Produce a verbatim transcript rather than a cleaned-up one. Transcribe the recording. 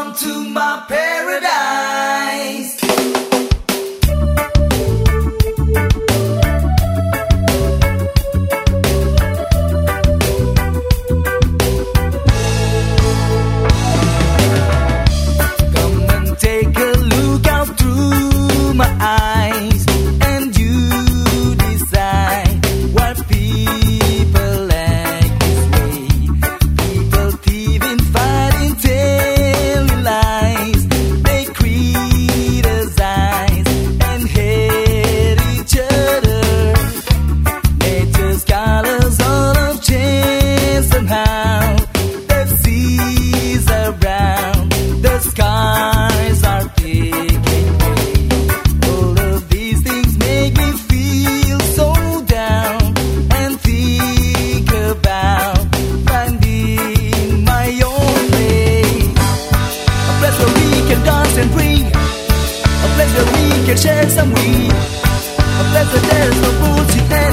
Welcome to my paradise. Come and take a look out through my eyes, and you decide what people like this way. People thieving, fighting, telling lies. They criticize and hate each other. Nature's colors all have changed somehow. The seas are brown, the skies are taking way. All of these things make me feel so down, and think about finding my own place. A place where we can dance and breathe, a place where we can share some weed, a place where there's no bullshit.